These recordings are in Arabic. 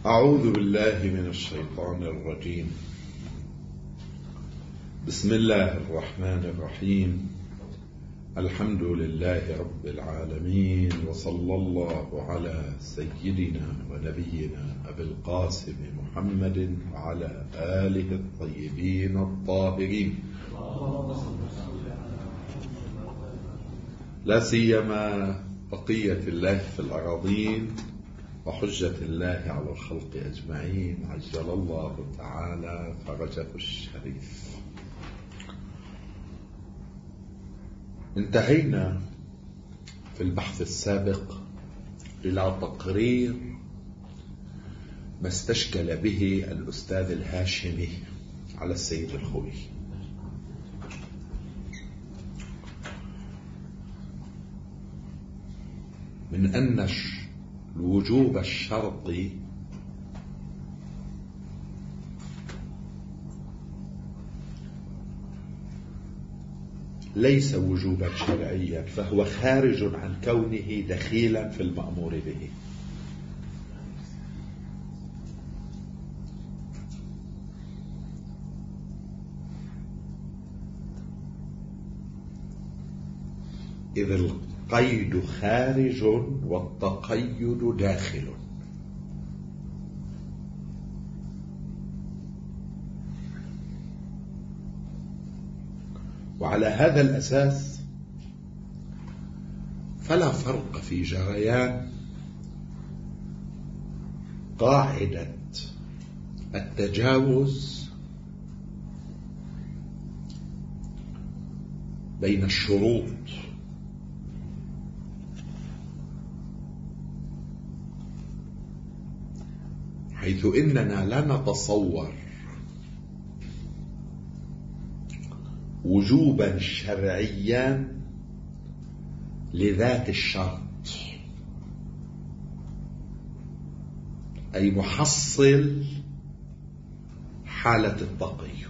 أعوذ بالله من الشيطان الرجيم. بسم الله الرحمن الرحيم. الحمد لله رب العالمين، وصلى الله على سيدنا ونبينا أبي القاسم محمد وعلى آله الطيبين الطاهرين، لا سيما بقية الله في الأراضين وحجة الله على الخلق أجمعين، عجل الله تعالى فرجه الشريف. انتهينا في البحث السابق إلى تقرير ما استشكل به الأستاذ الهاشمي على السيد الخوئي. من أن الوجوب الشرطي ليس وجوبا شرعيا، فهو خارج عن كونه دخيلا في المأمور به. إذ القيد خارج والتقيد داخل. وعلى هذا الأساس فلا فرق في جريان قاعدة التجاوز بين الشروط حيث إننا لا نتصور وجوبا شرعيا لذات الشرط، أي محصل حالة التقيد.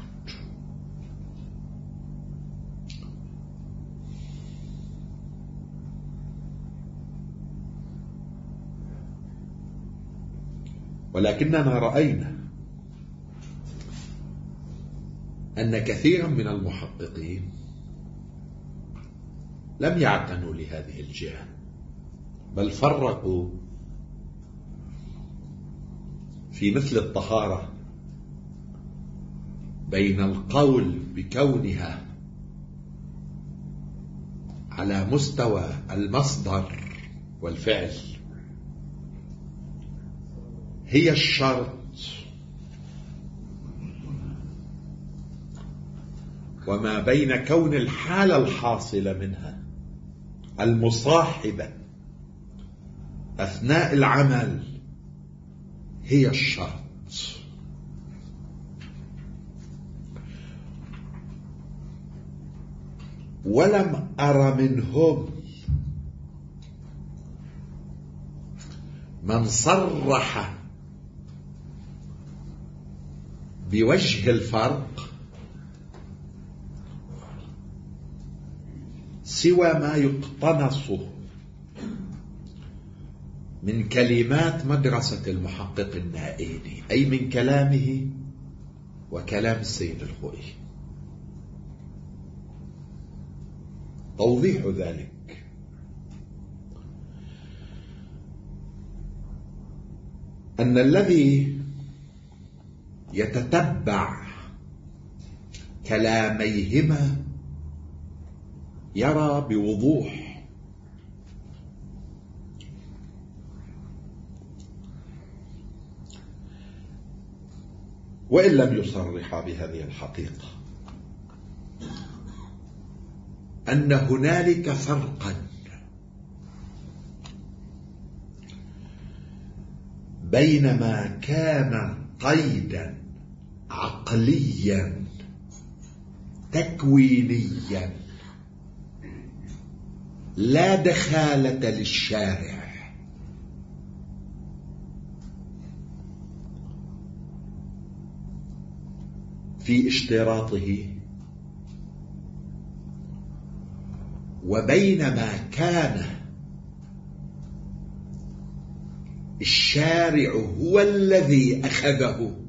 ولكننا رأينا أن كثيرا من المحققين لم يعتنوا لهذه الجهة، بل فرقوا في مثل الطهارة بين القول بكونها على مستوى المصدر والفعل هي الشرط، وما بين كون الحالة الحاصلة منها المصاحبة أثناء العمل هي الشرط. ولم أر منهم من صرح بوجه الفرق سوى ما يقتنص من كلمات مدرسة المحقق النائيني، أي من كلامه وكلام السيد الخوئي. توضيح ذلك أن الذي يتتبع كلاميهما يرى بوضوح وإن لم يصرح بهذه الحقيقة أن هنالك فرقا بين ما كان قيدا عقليا تكوينيا لا دخالة للشارع في اشتراطه، وبين ما كان الشارع هو الذي أخذه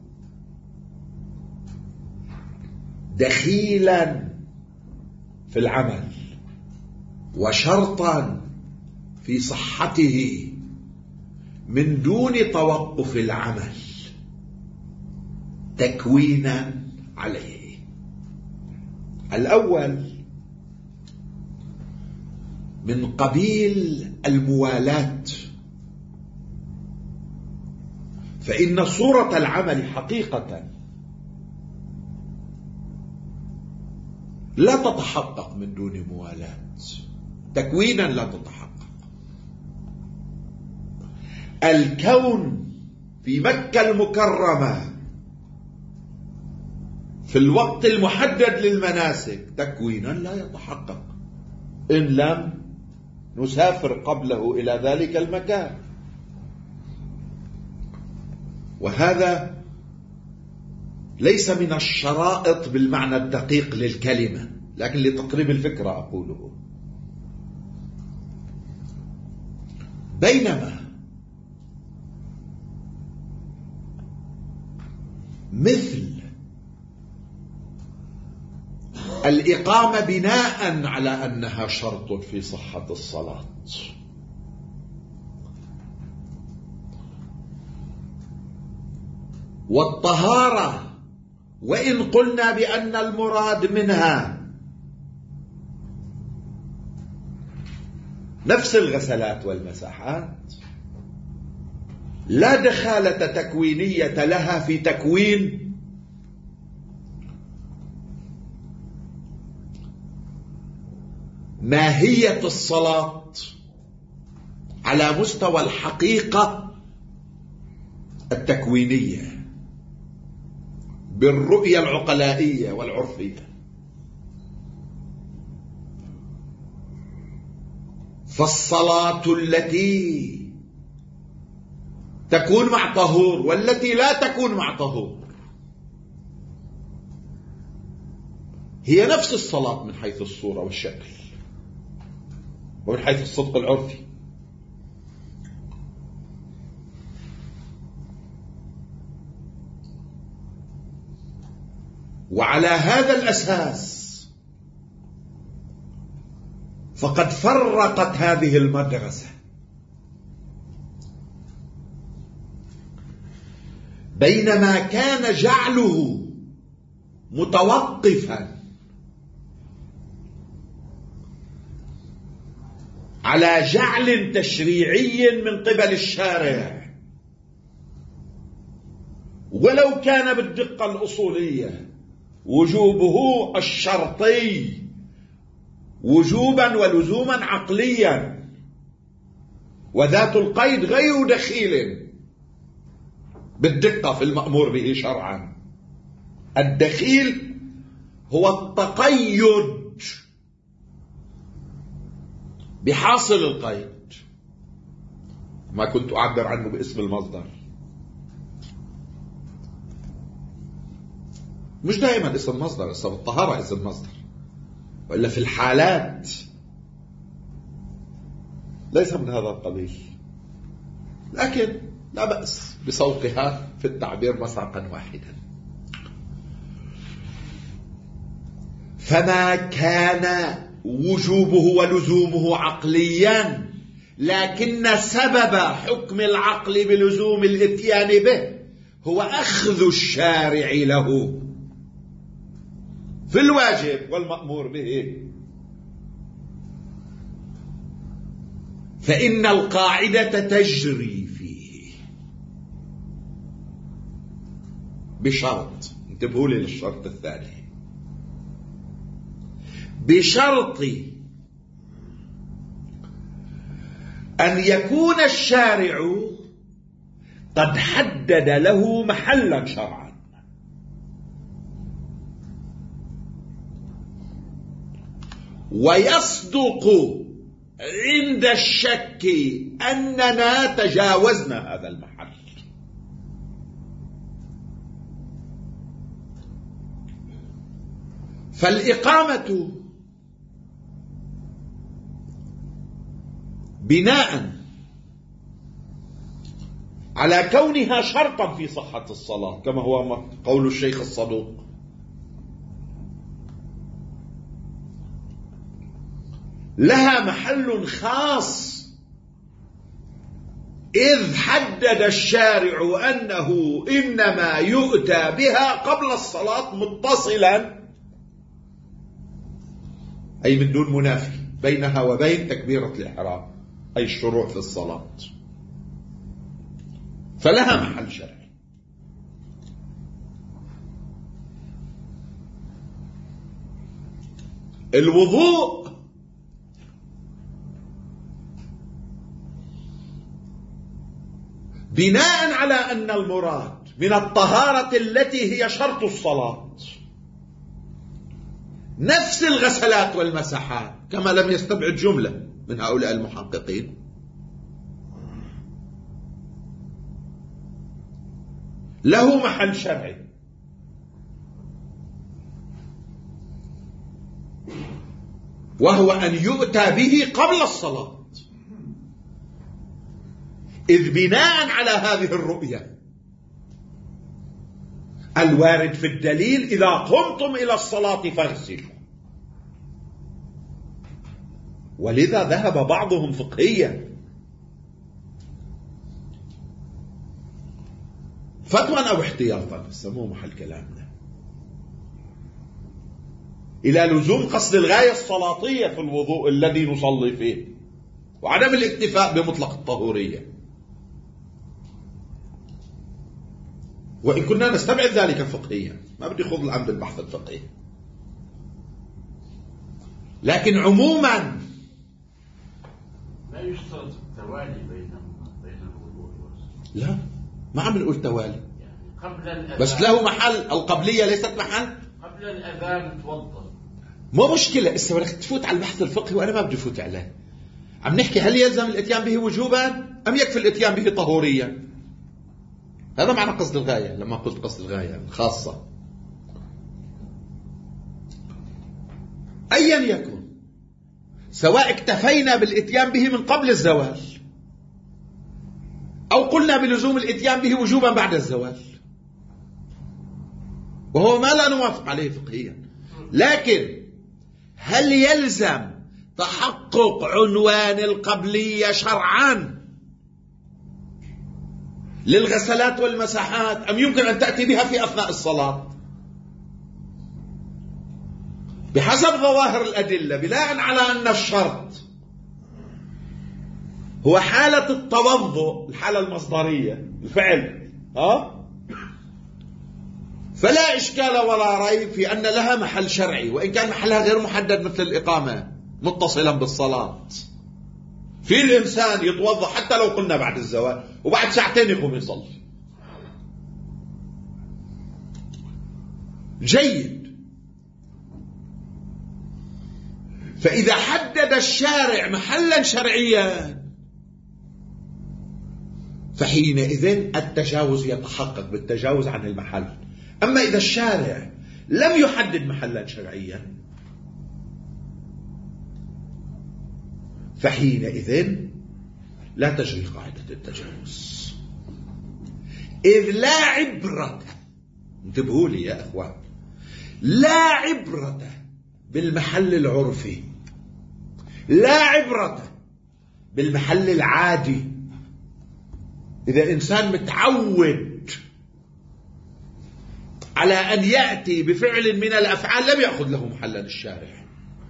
دخيلا في العمل وشرطا في صحته من دون توقف العمل تكوينا عليه. الأول من قبيل الموالاة، فإن صورة العمل حقيقة لا تتحقق من دون موالاة، تكوينا لا تتحقق. الكون في مكة المكرمة في الوقت المحدد للمناسك تكوينا لا يتحقق إن لم نسافر قبله إلى ذلك المكان. وهذا ليس من الشرائط بالمعنى الدقيق للكلمة، لكن لتقريب الفكرة أقوله. بينما مثل الإقامة بناء على أنها شرط في صحة الصلاة، والطهارة وإن قلنا بأن المراد منها نفس الغسلات والمساحات، لا دخالة تكوينية لها في تكوين ماهية الصلاة على مستوى الحقيقة التكوينية بالرؤية العقلائية والعرفية. فالصلاة التي تكون مع طهور والتي لا تكون مع طهور هي نفس الصلاة من حيث الصورة والشكل ومن حيث الصدق العرفي. وعلى هذا الأساس فقد فرقت هذه المدرسة بين ما كان جعله متوقفا على جعل تشريعي من قبل الشارع، ولو كان بالدقة الأصولية وجوبه الشرطي وجوبا ولزوما عقليا، وذات القيد غير دخيل بالدقة في المأمور به شرعا. الدخيل هو التقيد بحاصل القيد، ما كنت أعبر عنه باسم المصدر. مش دائما اسم مصدر، اسم الطهارة اسم مصدر، وإلا في الحالات ليس من هذا القبيل، لكن لا بأس بسوقها في التعبير مساقا واحدا. فما كان وجوبه ولزومه عقليا، لكن سبب حكم العقل بلزوم الاتيان به هو أخذ الشارع له في الواجب والمأمور به، فإن القاعدة تجري فيه بشرط، انتبهوا لي للشرط الثاني، بشرط أن يكون الشارع قد حدد له محلا شرعا، ويصدق عند الشك أننا تجاوزنا هذا المحل. فالإقامة بناء على كونها شرطا في صحة الصلاة كما هو قول الشيخ الصدوق. لها محل خاص إذ حدد الشارع أنه إنما يؤتى بها قبل الصلاة متصلا، أي من دون منافي بينها وبين تكبيرة الإحرام، أي الشروع في الصلاة، فلها محل شرعي. الوضوء بناء على أن المراد من الطهارة التي هي شرط الصلاة نفس الغسلات والمسحات، كما لم يستبعد جملة من هؤلاء المحققين، له محل شرعي، وهو أن يؤتى به قبل الصلاة، إذ بناء على هذه الرؤية الوارد في الدليل إذا قمتم إلى الصلاة فاغسلوا. ولذا ذهب بعضهم فقهيا فتوى أو احتياطا، سموه محل كلامنا، إلى لزوم قصد الغاية الصلاتية في الوضوء الذي نصلي فيه، وعدم الاكتفاء بمطلق الطهورية، وإن كنا نستبعد ذلك فقهيا، ما بدي خوض الآن بالبحث الفقهي، لكن عموما لا يشترط التوالي بين الوضوء والصلاة. لا، ما عم نقول توالي، يعني قبل الأذان، بس له محل. القبلية ليست محل. قبل الأذان توضأ، مو مشكلة. إسا بدك تفوت على البحث الفقهي وأنا ما بدي فوت عليه. عم نحكي هل يلزم الاتيان به وجوبا أم يكفي الاتيان به طهوريا؟ هذا معنى قصد الغاية لما قلت قصد الغاية الخاصة. أيا يكن، سواء اكتفينا بالاتيان به من قبل الزوال أو قلنا بلزوم الاتيان به وجوبا بعد الزوال، وهو ما لا نوافق عليه فقهيا، لكن هل يلزم تحقق عنوان القبلية شرعا للغسلات والمساحات أم يمكن أن تأتي بها في أثناء الصلاة؟ بحسب ظواهر الأدلة بناء على أن الشرط هو حالة التوضؤ، الحالة المصدرية، الفعل، فلا إشكال ولا ريب في أن لها محل شرعي، وإن كان محلها غير محدد مثل الإقامة متصلا بالصلاة. في الإنسان يتوضأ حتى لو قلنا بعد الزوال وبعد ساعتين يقوم يصلي. جيد. فإذا حدد الشارع محلا شرعيا فحينئذ التجاوز يتحقق بالتجاوز عن المحل. أما إذا الشارع لم يحدد محلا شرعيا فحينئذ لا تجري قاعدة التجاوز، إذ لا عبرة، انتبهوا لي يا أخوان، لا عبرة بالمحل العرفي، لا عبرة بالمحل العادي. إذا إنسان متعود على أن يأتي بفعل من الأفعال لم يأخذ له محلا الشارع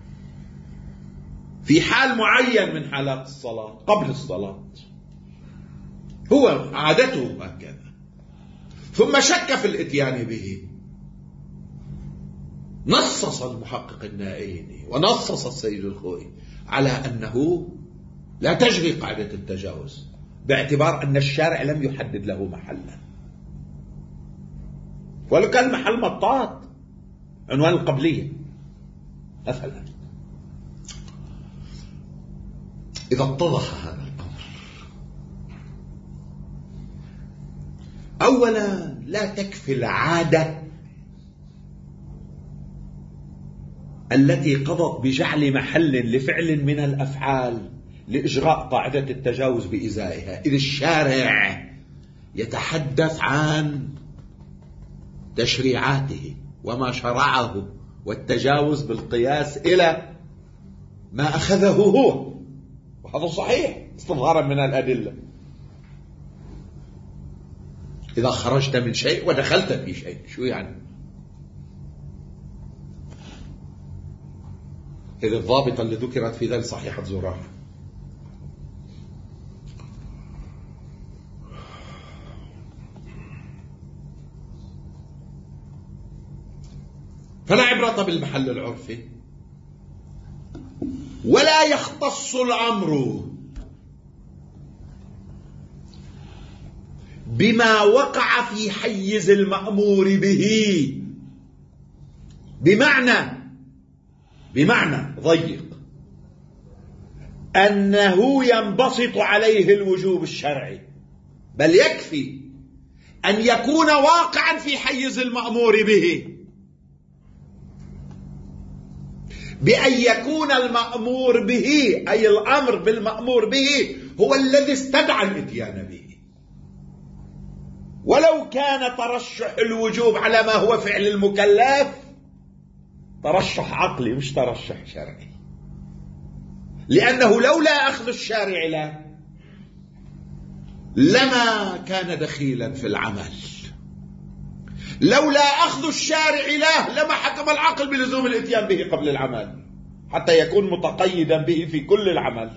في حال معين من حالات الصلاة قبل الصلاة، هو عادته هكذا، ثم شك في الاتيان به، نصص المحقق النائيني ونصص السيد الخوئي على أنه لا تجري قاعدة التجاوز باعتبار أن الشارع لم يحدد له محلا، ولو كان المحل مطاط عنوان القبلية مثلا. إذا اتضح هذا الأمر، أولا لا تكفي العادة التي قضت بجعل محل لفعل من الأفعال لإجراء قاعدة التجاوز بإزائها، إذ الشارع يتحدث عن تشريعاته وما شرعه والتجاوز بالقياس إلى ما أخذه هو، وهذا صحيح استظهارا من الأدلة. إذا خرجت من شيء ودخلت في شيء، شو يعني؟ إذ الضابطة اللي ذكرت في ذلك صحيحة زرارة. فلا عبرة بالمحل العرفي، ولا يختص الأمر بما وقع في حيز المأمور به، بمعنى ضيق أنه ينبسط عليه الوجوب الشرعي، بل يكفي أن يكون واقعا في حيز المأمور به، بأن يكون المأمور به أي الأمر بالمأمور به هو الذي استدعى الإتيان به، ولو كان ترشح الوجوب على ما هو فعل المكلف ترشح عقلي مش ترشح شرعي، لأنه لولا أخذ الشارع له لما كان دخيلا في العمل، لولا أخذ الشارع له لما حكم العقل بلزوم الإتيان به قبل العمل حتى يكون متقيدا به في كل العمل.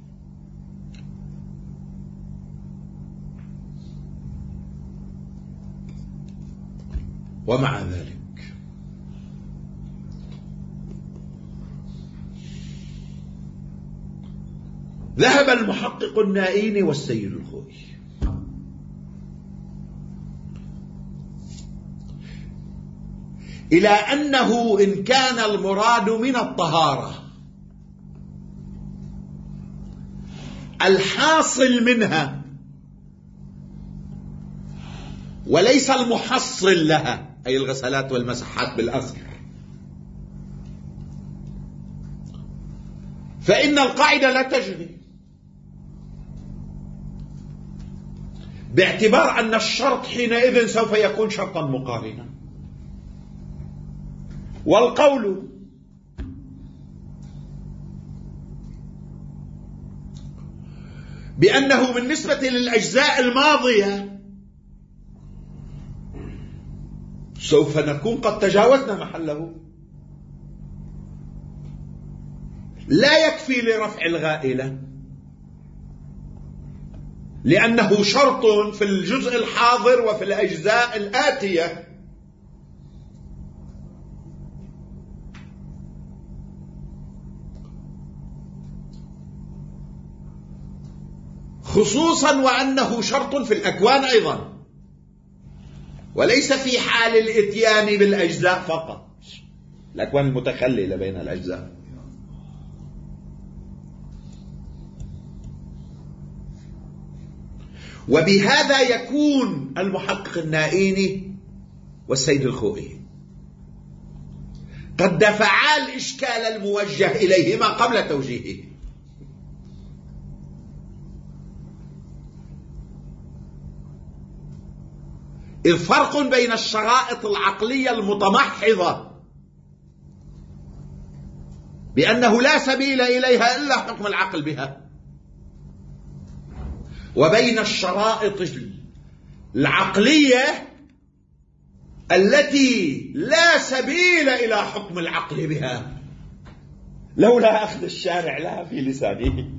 ومع ذلك ذهب المحقق النائين والسيد الخوئي إلى أنه إن كان المراد من الطهارة الحاصل منها وليس المحصل لها، أي الغسلات والمسحات بالأصل، فإن القاعدة لا تجري، باعتبار أن الشرط حينئذ سوف يكون شرطا مقارنا. والقول بأنه بالنسبة للأجزاء الماضية سوف نكون قد تجاوزنا محله، لا يكفي لرفع الغائلة، لأنه شرط في الجزء الحاضر وفي الأجزاء الآتية. خصوصا وأنه شرط في الأكوان أيضا، وليس في حال الإتيان بالأجزاء فقط، الأكوان المتخللة بين الأجزاء. وبهذا يكون المحقق النائيني والسيد الخوئي قد دفعا الإشكال الموجه إليهما قبل توجيهه. إذ فرق بين الشرائط العقلية المتمحضة بأنه لا سبيل إليها إلا حكم العقل بها، وبين الشرائط العقلية التي لا سبيل إلى حكم العقل بها لولا أخذ الشارع لها في لسانه.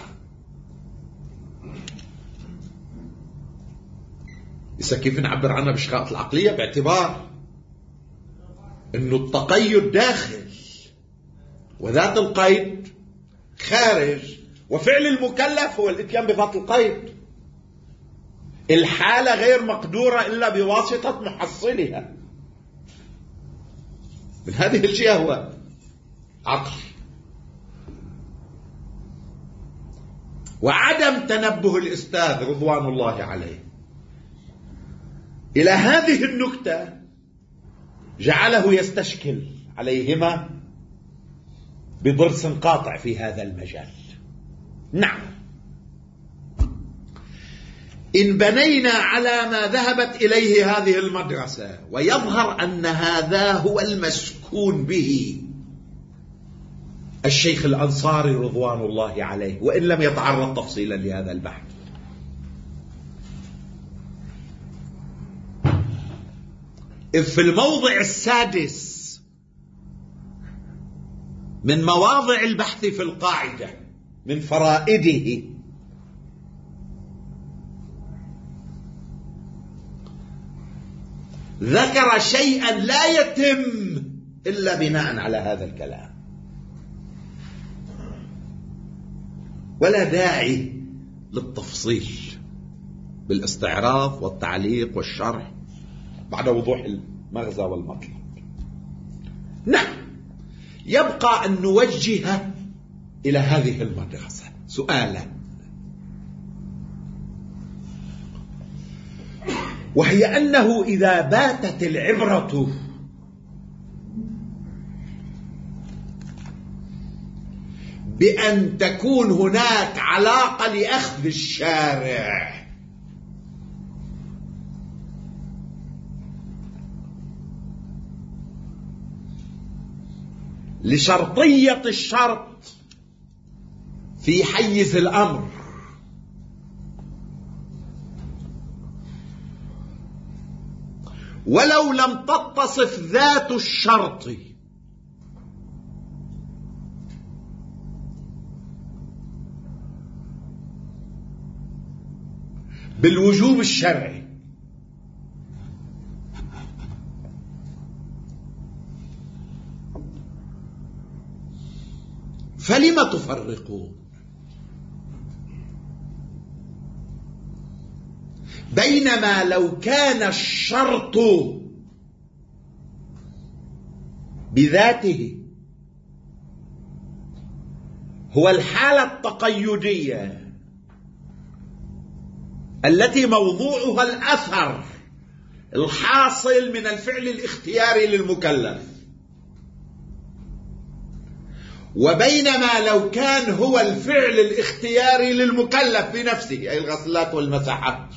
إذا كيف نعبر عنها بالشرائط العقلية؟ باعتبار أنه التقيد داخل وذات القيد خارج، وفعل المكلف هو الاتيان بذات القيد. الحالة غير مقدورة إلا بواسطة محصلها. من هذه الجهة هو عقل. وعدم تنبه الأستاذ رضوان الله عليه إلى هذه النكتة جعله يستشكل عليهما بضرس قاطع في هذا المجال. نعم، إن بنينا على ما ذهبت إليه هذه المدرسة، ويظهر أن هذا هو المسكون به الشيخ الأنصاري رضوان الله عليه، وإن لم يتعرض تفصيلا لهذا البحث. إذ في الموضع السادس من مواضع البحث في القاعدة من فرائده ذكر شيئا لا يتم إلا بناء على هذا الكلام، ولا داعي للتفصيل بالاستعراض والتعليق والشرح بعد وضوح المغزى والمطلب. نعم، يبقى أن نوجه إلى هذه المدرسة سؤالا، وهي أنه إذا باتت العبرة بأن تكون هناك علاقة لأخذ الشارع لشرطية الشرط في حيز الأمر، ولو لم تتصف ذات الشرط بالوجوب الشرعي، فلم تفرقون بينما لو كان الشرط بذاته هو الحالة التقيدية التي موضوعها الأثر الحاصل من الفعل الاختياري للمكلف، وبينما لو كان هو الفعل الاختياري للمكلف بنفسه أي الغسلات والمساحات،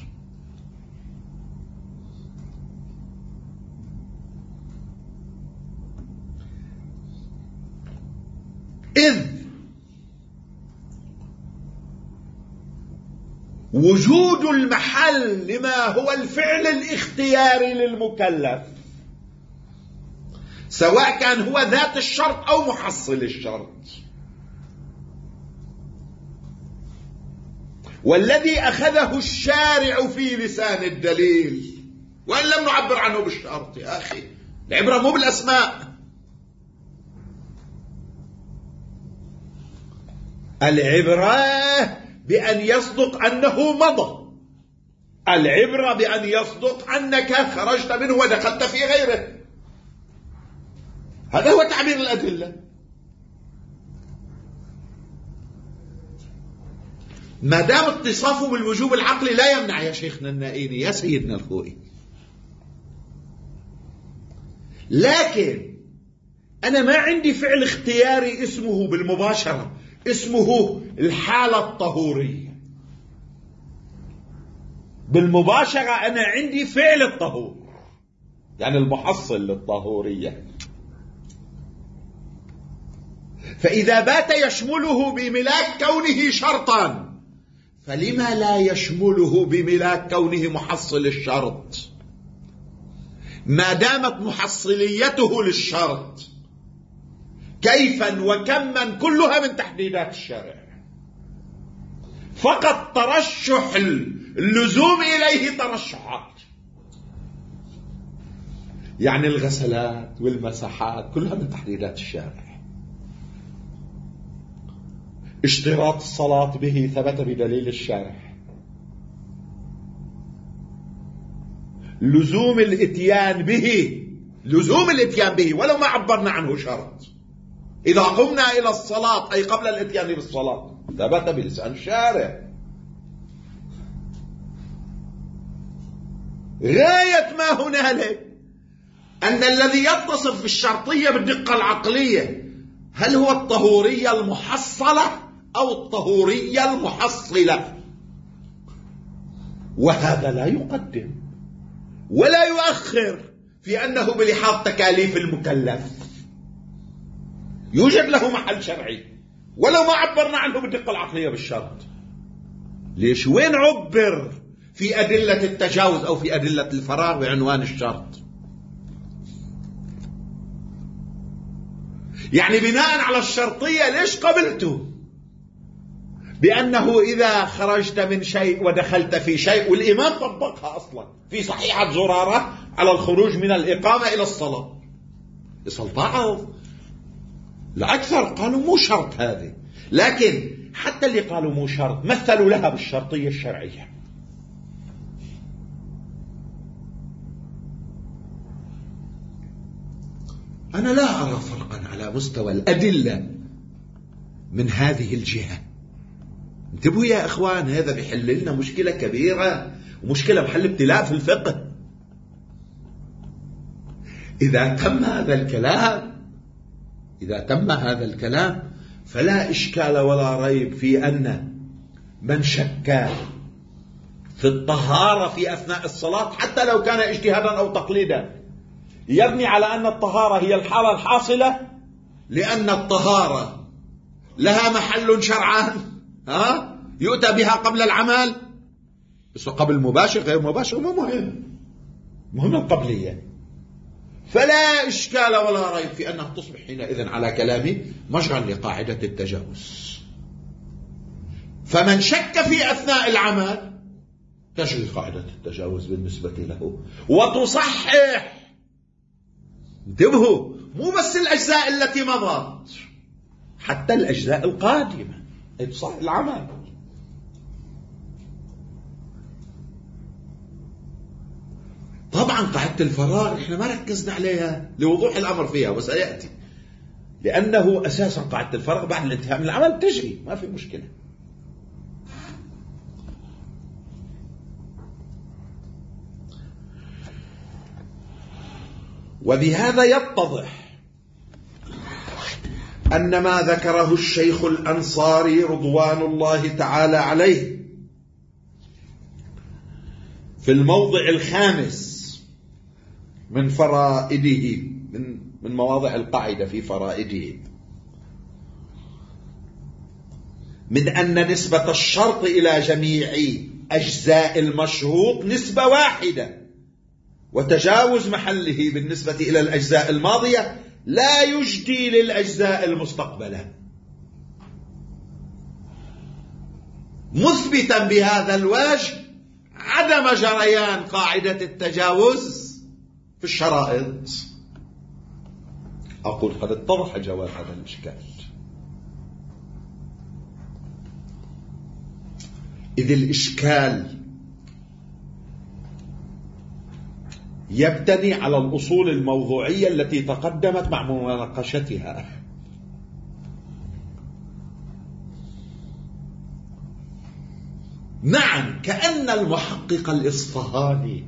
إذ وجود المحل لما هو الفعل الاختياري للمكلف سواء كان هو ذات الشرط أو محصل الشرط، والذي أخذه الشارع في لسان الدليل، وإن لم نعبر عنه بالشرط. يا أخي العبرة مو بالأسماء، العبرة بأن يصدق أنه مضى، العبرة بأن يصدق أنك خرجت منه ودخلت في غيره. هذا هو تعبير الأدلة. ما دام اتصافه بالوجوب العقلي لا يمنع يا شيخنا النائيني يا سيدنا الخوئي، لكن أنا ما عندي فعل اختياري اسمه بالمباشرة اسمه الحالة الطهورية. بالمباشرة أنا عندي فعل الطهور يعني المحصل للطهورية، فإذا بات يشمله بملاك كونه شرطا فلما لا يشمله بملاك كونه محصل الشرط ما دامت محصليته للشرط كيفا وكما كلها من تحديدات الشرع، فقط ترشح اللزوم إليه ترشحات، يعني الغسلات والمساحات كلها من تحديدات الشارع. اشتراط الصلاة به ثبت بدليل الشارع، لزوم الاتيان به ولو ما عبرنا عنه شرط، إذا قمنا إلى الصلاة أي قبل الاتيان بالصلاة ثبت بلسان الشارع. غاية ما هنالك أن الذي يتصف بالشرطية بالدقة العقلية هل هو الطهورية المحصلة أو الطهورية المحصلة، وهذا لا يقدم ولا يؤخر في أنه بلحاظ تكاليف المكلف يوجد له محل شرعي، ولو ما عبرنا عنه بالدقة العقلية بالشرط. ليش؟ وين عبر في أدلة التجاوز أو في أدلة الفراغ بعنوان الشرط؟ يعني بناء على الشرطية ليش قبلته بأنه إذا خرجت من شيء ودخلت في شيء، والإمام طبقها أصلا في صحيحة زرارة على الخروج من الإقامة إلى الصلاة، استطاعوا لا أكثر قالوا مو شرط هذه، لكن حتى اللي قالوا مو شرط مثلوا لها بالشرطية الشرعية. أنا لا أرى فرقا على مستوى الأدلة من هذه الجهة. انتبهوا يا إخوان، هذا بيحل لنا مشكلة كبيرة ومشكلة محل ابتلاء في الفقه. إذا تم هذا الكلام فلا إشكال ولا ريب في أن من شك في الطهارة في أثناء الصلاة حتى لو كان اجتهادا أو تقليدا يبني على أن الطهارة هي الحالة الحاصلة، لأن الطهارة لها محل شرعان يؤتى بها قبل العمل، بس قبل مباشر غير مباشر مو مهم القبلية. فلا إشكال ولا ريب في أنها تصبح حينئذ على كلامي مجرى لقاعدة التجاوز. فمن شك في أثناء العمل تجري قاعدة التجاوز بالنسبة له وتصحح. انتبهوا، مو بس الأجزاء التي مضت، حتى الأجزاء القادمة تصحح العمل. طبعا قاعدة الفراغ احنا ما ركزنا عليها لوضوح الأمر فيها وسيأتي، لأنه أساسا قاعدة الفراغ بعد الانتهاء من العمل تجري ما في مشكلة. وبهذا يتضح أن ما ذكره الشيخ الأنصاري رضوان الله تعالى عليه في الموضع الخامس من فرائده، من مواضع القاعدة في فرائده، من أن نسبة الشرط إلى جميع أجزاء المشروط نسبة واحدة، وتجاوز محله بالنسبة إلى الأجزاء الماضية لا يجدي للأجزاء المستقبلة، مثبتا بهذا الوجه عدم جريان قاعدة التجاوز في الشرائط. أقول قد اتضح جواب هذا الإشكال، إذ الإشكال يبتني على الأصول الموضوعية التي تقدمت مع مناقشتها. نعم، كأن المحقق الإصفهاني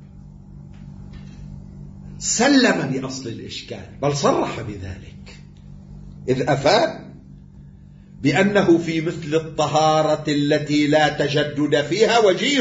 سلم بأصل الإشكال، بل صرح بذلك، إذ أفاد بأنه في مثل الطهارة التي لا تجدد فيها وجيه،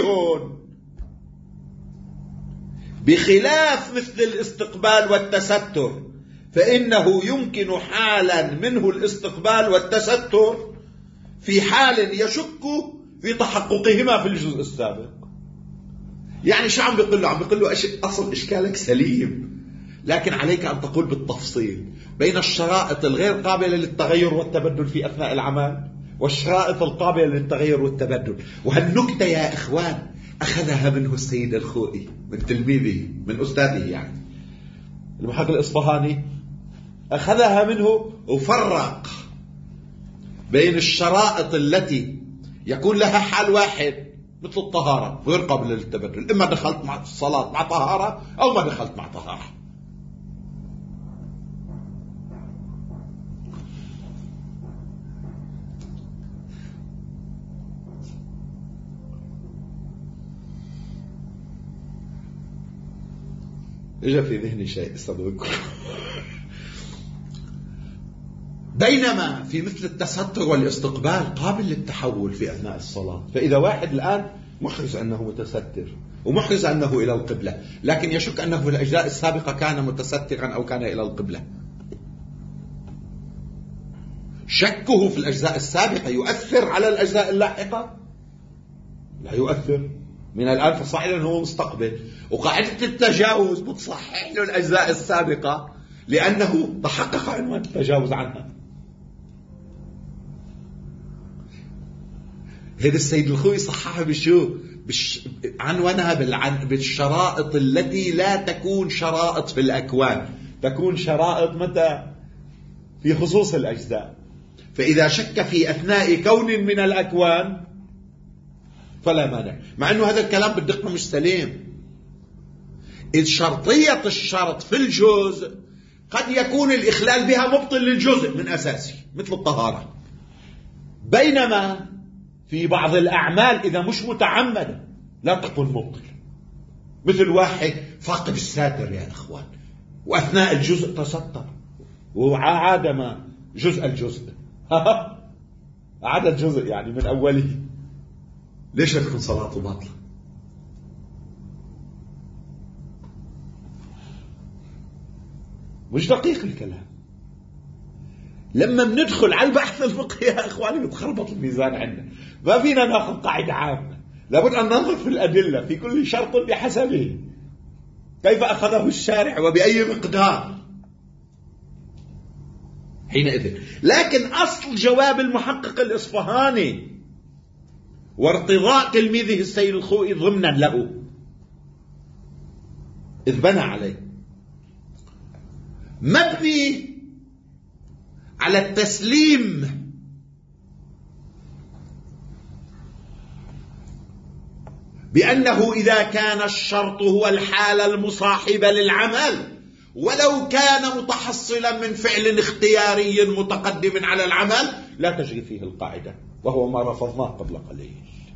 بخلاف مثل الاستقبال والتستر فإنه يمكن حالا منه الاستقبال والتستر في حال يشك في تحققهما في الجزء السابق. يعني شو عم بيقول له؟ عم بيقول له أصل إشكالك سليم، لكن عليك أن تقول بالتفصيل بين الشرائط الغير قابلة للتغير والتبدل في أثناء العمل والشرائط القابلة للتغير والتبدل. وهالنكتة يا إخوان أخذها منه السيد الخوئي من تلميذه، من أستاذه، يعني المحقق الإصفهاني أخذها منه وفرق بين الشرائط التي يكون لها حال واحد مثل الطهارة غير قابلة للتبدل، إما دخلت مع الصلاة مع طهارة أو ما دخلت مع طهارة. إجا في ذهني شيء استدعوكم. بينما في مثل التستر والاستقبال قابل للتحول في أثناء الصلاة. فإذا واحد الآن محرز أنه متستر ومحرز أنه إلى القبلة، لكن يشك أنه في الأجزاء السابقة كان متسترا أو كان إلى القبلة. شكه في الأجزاء السابقة يؤثر على الأجزاء اللاحقة؟ لا يؤثر. من الآن فصاعدا هو مستقبل، وقاعدة التجاوز بتصحح له الأجزاء السابقة لأنه تحقق عنوان التجاوز عنها. هذا السيد الخوئي صححها بشو؟ عنوانها بالشرائط التي لا تكون شرائط في الأكوان، تكون شرائط متى؟ في خصوص الأجزاء. فإذا شك في أثناء كون من الأكوان فلا مانع، مع أنه هذا الكلام بالدقة مش سليم، إذ شرطية الشرط في الجزء قد يكون الإخلال بها مبطل للجزء من أساسه مثل الطهارة، بينما في بعض الأعمال إذا مش متعمدة لا تكون مبطل، مثل واحد فاقد الساتر يا إخوان وأثناء الجزء تستر وعاد ما جزء الجزء عاد الجزء يعني من أوله، ليش تكون صلاته باطلة؟ مش دقيق الكلام. لما بندخل على البحث الفقهي يا إخواني بتخربط الميزان عندنا، ما فينا ناخذ قاعدة عامة، لابد أن ننظر في الأدلة في كل شرط بحسبه، كيف أخذه الشارع وبأي مقدار حينئذ. لكن أصل جواب المحقق الإصفهاني وارتضاء تلميذه السيد الخوئي ضمنا له إذ بنى عليه مبني على التسليم بأنه إذا كان الشرط هو الحالة المصاحبة للعمل ولو كان متحصلا من فعل اختياري متقدم على العمل لا تجري فيه القاعدة، وهو ما رفضناه قبل قليل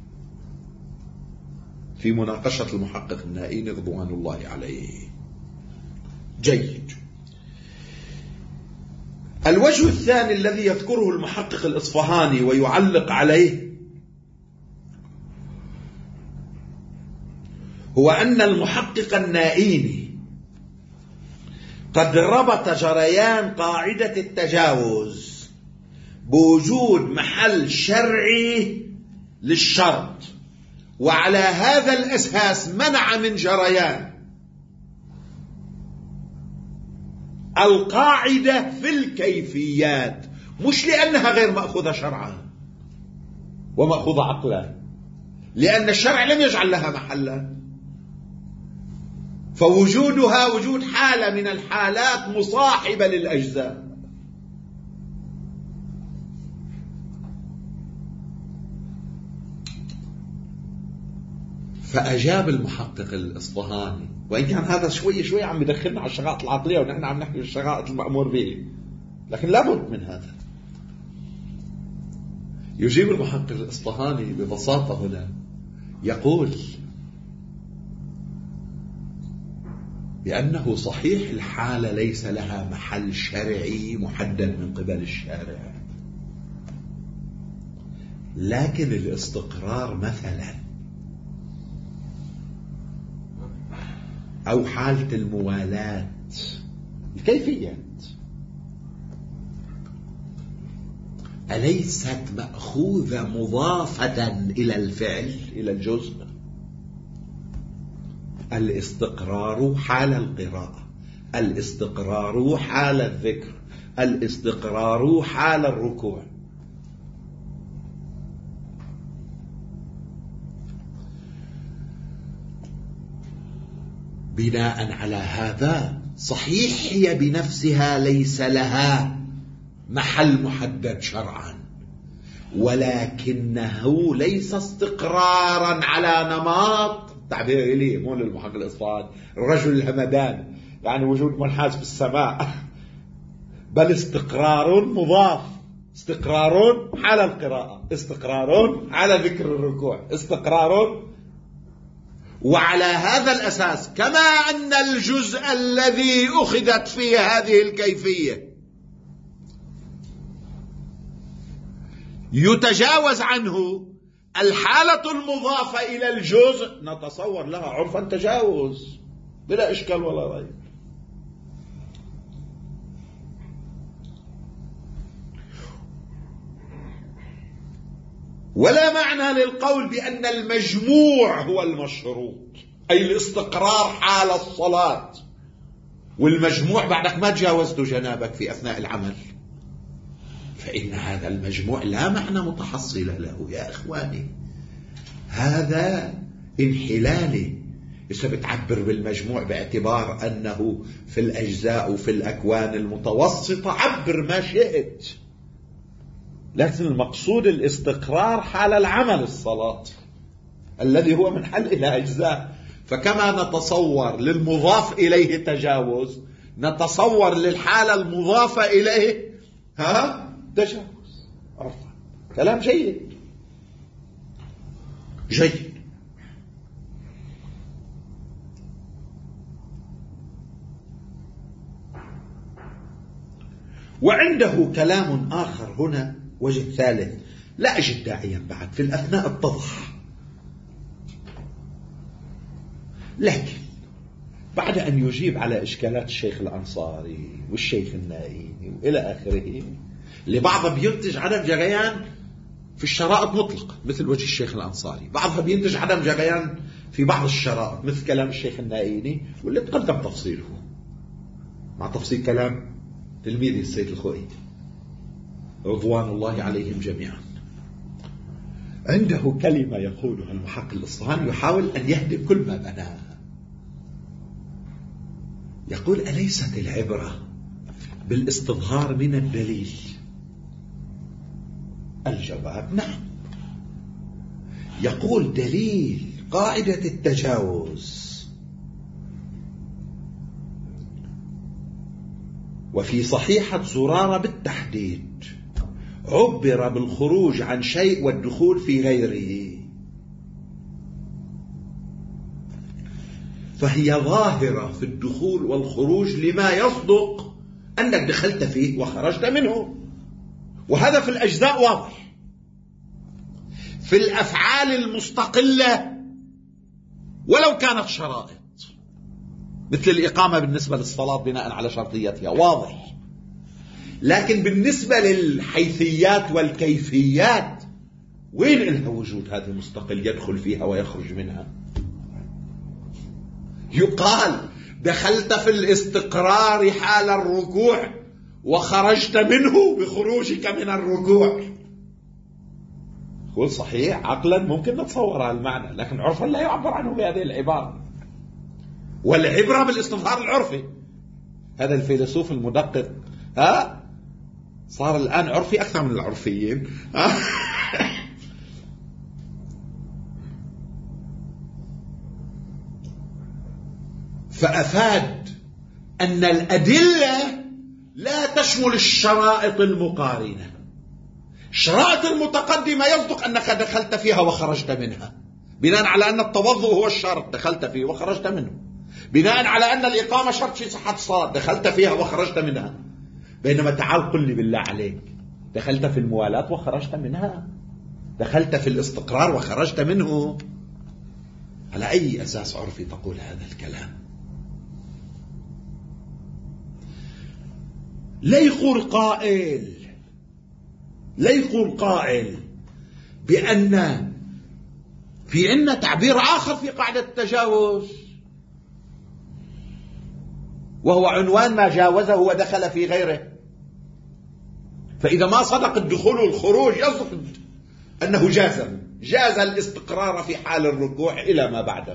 في مناقشة المحقق النائين رضوان الله عليه. جيد. الوجه الثاني الذي يذكره المحقق الإصفهاني ويعلق عليه هو أن المحقق النائيني قد ربط جريان قاعدة التجاوز بوجود محل شرعي للشرط، وعلى هذا الأساس منع من جريان القاعدة في الكيفيات، مش لأنها غير مأخوذة شرعا ومأخوذة عقلا، لأن الشرع لم يجعل لها محلا، فوجودها وجود حالة من الحالات مصاحبة للأجزاء. فأجاب المحقق الإصفهاني، وإن كان هذا شوي عم يدخلنا على الشرائط العقلية ونحن عم نحكي الشرائط المأمور به، لكن لابد من هذا. يجيب المحقق الإصفهاني ببساطة هنا يقول بأنه صحيح الحالة ليس لها محل شرعي محدد من قبل الشارع، لكن الاستقرار مثلا أو حالة الموالاة الكيفيات أليست مأخوذة مضافة إلى الفعل إلى الجزء؟ الاستقرار حال القراءة، الاستقرار حال الذكر، الاستقرار حال الركوع. بناء على هذا صحيح هي بنفسها ليس لها محل محدد شرعا، ولكنه ليس استقرارا على نمط تعبير إليه مو للمحقق الإصفهاني الرجل الهمدان يعني وجود منحاز في السماء، بل استقرار مضاف، استقرار حال القراءة، استقرار على ذكر الركوع، استقرار. وعلى هذا الأساس كما أن الجزء الذي أخذت فيه هذه الكيفية يتجاوز عنه الحالة المضافة إلى الجزء نتصور لها عرفا تجاوز بلا إشكال ولا ريب. ولا معنى للقول بأن المجموع هو المشروط، أي الاستقرار حال الصلاة، والمجموع بعدك ما تجاوزت جنابك في أثناء العمل، فإن هذا المجموع لا معنى متحصل له يا إخواني، هذا انحلالي. إذا بتعبر بالمجموع باعتبار أنه في الأجزاء وفي الأكوان المتوسطة عبر ما شئت، لكن المقصود الاستقرار حال العمل الصلاة الذي هو من حل إلى أجزاء. فكما نتصور للمضاف إليه تجاوز، نتصور للحالة المضافة إليه تجاوز. عرفت؟ كلام جيد جيد. وعنده كلام آخر هنا، وجه ثالث لا أجد داعيا بعد في الأثناء اتضح، لكن بعد أن يجيب على إشكالات الشيخ الأنصاري والشيخ النائيني وإلى آخره، لبعضها بينتج عدم جريان في الشرائط مطلق مثل وجه الشيخ الأنصاري، بعضها بينتج عدم جريان في بعض الشرائط مثل كلام الشيخ النائيني واللي تقدم تفصيله مع تفصيل كلام تلميذي السيد الخوئي رضوان الله عليهم جميعا. عنده كلمة يقولها المحقق الإصفهاني يحاول أن يهدم كل ما بناه. يقول: أليست العبرة بالاستظهار من الدليل؟ الجواب: نعم. يقول: دليل قاعدة التجاوز، وفي صحيحة زرارة بالتحديد عبر بالخروج عن شيء والدخول في غيره، فهي ظاهرة في الدخول والخروج لما يصدق أنك دخلت فيه وخرجت منه، وهذا في الأجزاء واضح. في الأفعال المستقلة ولو كانت شرائط مثل الإقامة بالنسبة للصلاة بناء على شرطيتها واضح، لكن بالنسبة للحيثيات والكيفيات وين لها وجود هذا مستقل يدخل فيها ويخرج منها؟ يقال: دخلت في الاستقرار حال الركوع وخرجت منه بخروجك من الركوع. قول صحيح عقلا ممكن نتصور هذا المعنى، لكن عرفا لا يعبر عنه بهذه العبارة، والعبرة بالاستظهار العرفي. هذا الفيلسوف المدقق صار الآن عرفي أكثر من العرفيين. فأفاد أن الأدلة لا تشمل الشرائط المقارنة. الشرائط المتقدمة يصدق أنك دخلت فيها وخرجت منها بناء على أن التوضؤ هو الشرط، دخلت فيه وخرجت منه، بناء على أن الإقامة شرط في صحة الصلاة، دخلت فيها وخرجت منها. بينما تعال قل لي بالله عليك، دخلت في الموالاة وخرجت منها، دخلت في الاستقرار وخرجت منه، على أي أساس عرفي تقول هذا الكلام؟ لا يقول قائل بأن في عندنا تعبير آخر في قاعدة التجاوز، وهو عنوان ما جاوزه ودخل في غيره. فإذا ما صدق الدخول والخروج يصدق أنه جاز الاستقرار في حال الركوع إلى ما بعده،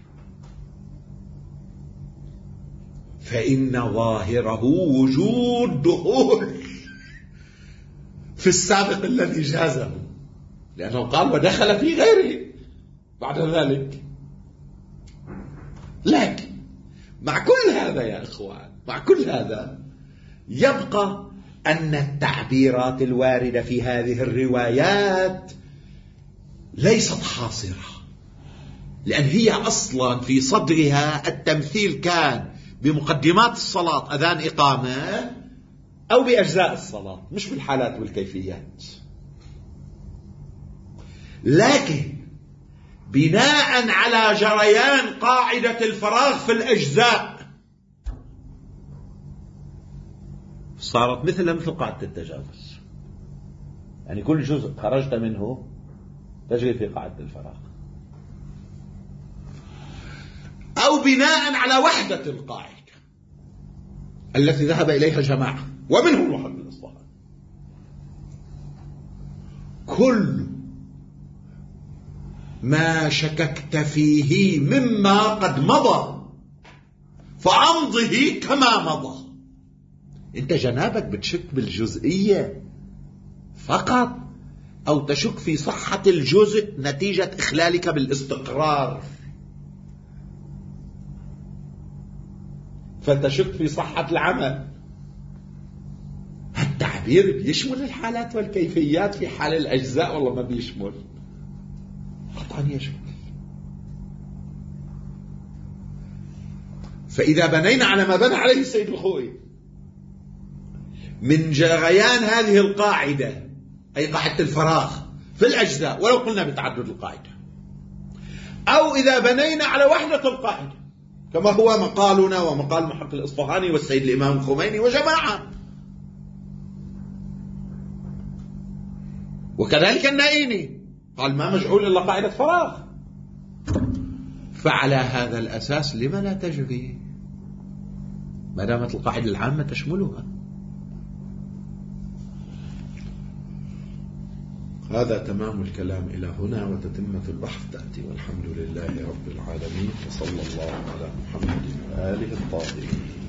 فإن ظاهره وجود دخول في السابق الذي جازه، لأنه قال ودخل في غيره بعد ذلك. لكن مع كل هذا يا إخوان، مع كل هذا يبقى أن التعبيرات الواردة في هذه الروايات ليست حاصرة، لأن هي أصلا في صدرها التمثيل كان بمقدمات الصلاة أذان إقامة أو بأجزاء الصلاة، مش بالحالات والكيفيات. لكن بناء على جريان قاعدة الفراغ في الأجزاء صارت مثل قاعدة التجاوز، يعني كل جزء خرجت منه تجري في قاعدة الفراغ. أو بناء على وحدة القاعدة التي ذهب إليها جماعة ومنهم محمد الإصفهاني. كل ما شككت فيه مما قد مضى فأمضه كما مضى. انت جنابك بتشك بالجزئية فقط، أو تشك في صحة الجزء نتيجة إخلالك بالاستقرار، فتشك في صحة العمل. التعبير بيشمل الحالات والكيفيات في حال الأجزاء والله ما بيشمل، قطعا يشمل. فإذا بنينا على ما بنى عليه السيد الخوئي من جريان هذه القاعدة، أي قاعدة الفراغ في الأجزاء، ولو قلنا بتعدد القاعدة، أو إذا بنينا على وحدة القاعدة كما هو مقالنا ومقال محمد الإصفهاني والسيد الإمام الخميني وجماعة، وكذلك النائيني قال ما مجعول إلا قاعدة فراغ. فعلى هذا الأساس لما لا تجري ما دامت القاعدة العامة تشملها؟ هذا تمام الكلام إلى هنا، وتتمة البحث تأتي، والحمد لله رب العالمين، وصلى الله على محمد وآله الطاهرين.